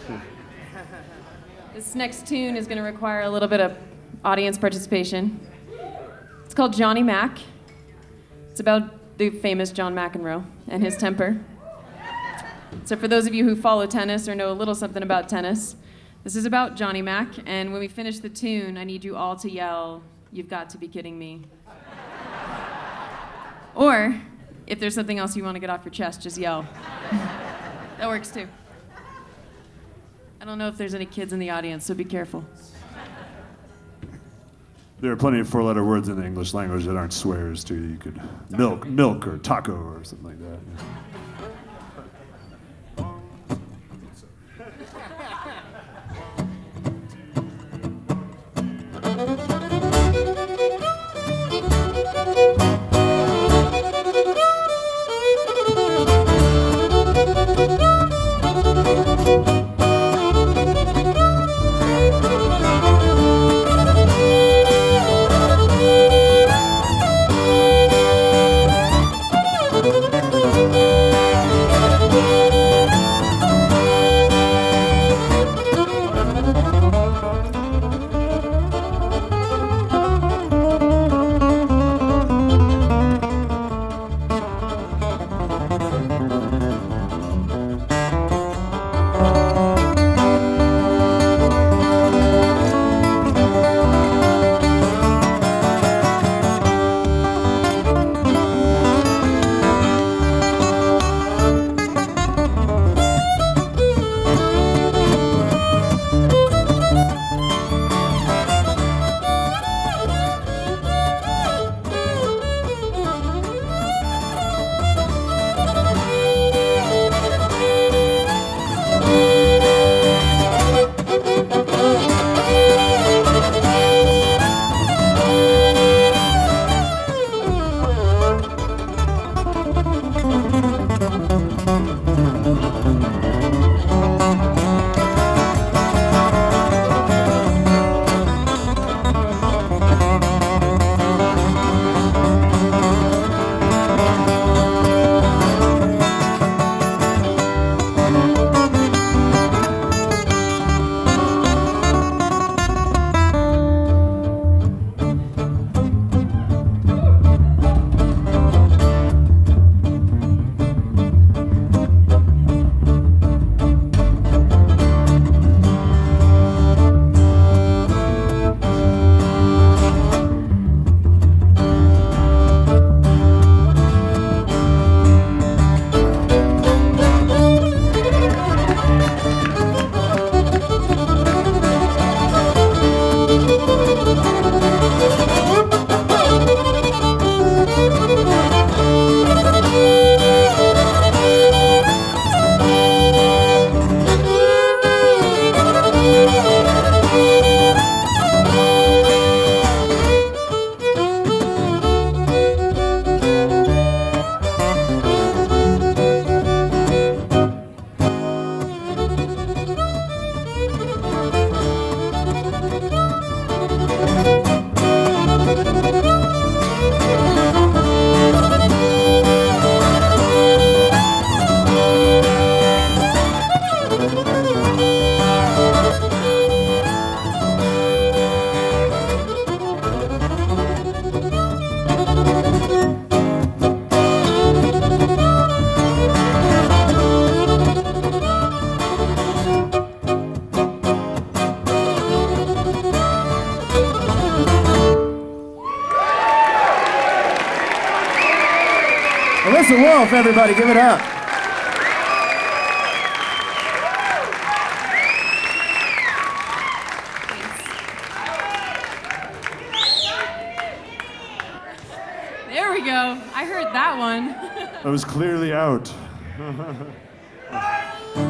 This next tune is going to require a little bit of audience participation. It's called Johnny Mac. It's about the famous John McEnroe and his temper. So for those of you who follow tennis or know a little something about tennis, this is about Johnny Mac, and when we finish the tune, I need you all to yell, "You've got to be kidding me." Or, if there's something else you want to get off your chest, just yell. That works too. I don't know if there's any kids in the audience, so be careful. There are plenty of four-letter words in the English language that aren't swears, too. You could milk or taco or something like that. Yeah. Alyssa Wolf, everybody, give it up. There we go. I heard that one. That was clearly out.